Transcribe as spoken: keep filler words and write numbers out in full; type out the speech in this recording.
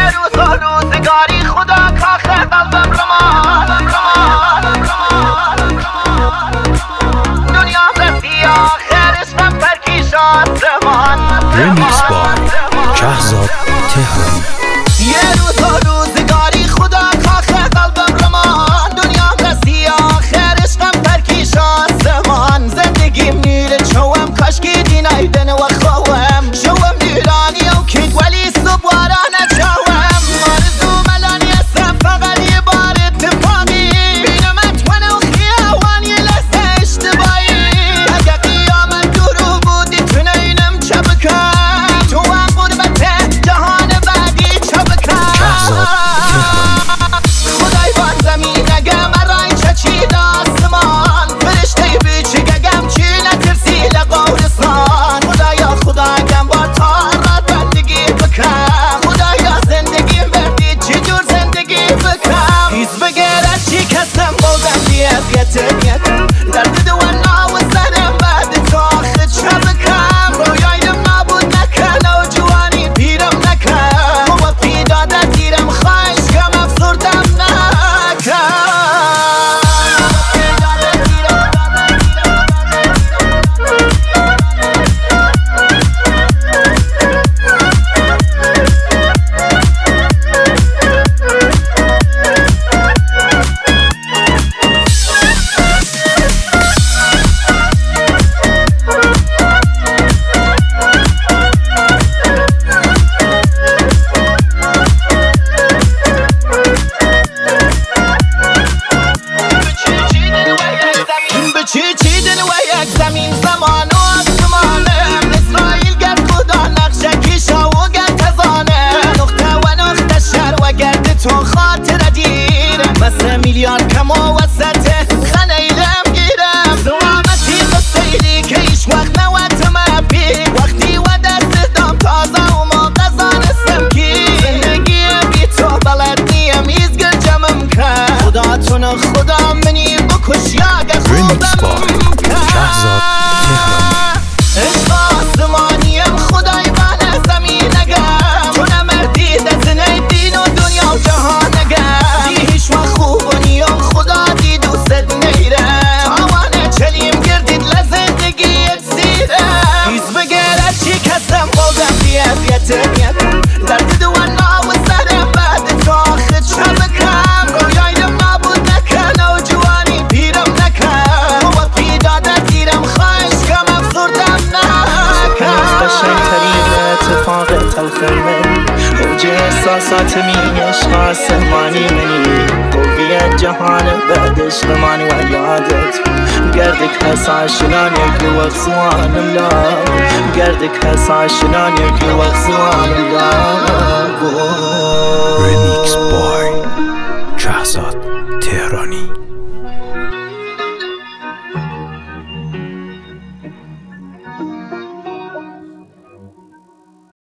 روز و روزگاری خدا کاخ قلبم رمان دنیا رسی آخرش هم ترکیش آسمان ریمیکس بای شهزاد تهرانی. یه روز و روزگاری خدا کاخ قلبم رمان دنیا رسی آخرش هم ترکیش آسمان زندگیم میره چوم کاشکی دینایدن و خوام شوم نیرانی و کید ولی صبحارا نچوم آرزو ملانی هستم فقط یه بار اتفاقی بینمت من و خیوان یه لحظه اشتباهی اگه قیامت درو بودی تونه اینم چه بکن تو هم قربت جهان بعدی چه بکن خدای بان زمین اگم ارائن چه چی داستمان فرشته بیچی گگم چی نترسی لقورستان خدایا خدا اگم با تارات بندگی بکن خدایا زندگی بردی چی جور زندگی بکن هیز بگرد چی کسم بودم بی اذیت نیتم درد دوانا و سرم بعد تو آخه چه بکن رویایم نبود نکن و جوانی پیرم نکن و پیداده دیرم خواهش کم افزردم نکن چی چیدن و یک زمین زمان و آسمانه اسرائیل گرد خدا نقشه کیشا و گرد تزانه نقطه و نقطه شر و گرد تو خاطر دیر مثل میلیارد کم و وسط خانه ایلم گیرم زوامتی قصیلی که ایش وقت نوت مبی وقتی و دست دام تازه و ما قزانستم کی زندگی بی تو بلد نیم ایزگر جمم کن خدا تون خدا منی بکش یاگه ریمیکس خوبم بای شهزاد تهرانی. عشق آسمانیم خدای بانه زمین نگم تو نمردی دزنه دین و دنیا و جهان نگم دی هیچ وقت خوب و نیم خدا دی دوست نیرم تاوانه چلیم گردید لزندگی اکسیرم هیز بگرد چی کسم بودم بی اذیت نیتم درد دوانا و سرم بعد تو آخه چه بکم رویایم نبود نکن و جوانی پیرم نکن و پیداده دیرم خواهش کم افزردم نکن قشنگترین اتفاق تلخ منی اوج احساسات می عشق آسمانی منی قوی جهان بعد عشق من و یادت گردك هسا شلون يقلي وغصوان الله گردك هسا شلون يقلي وغصوان الله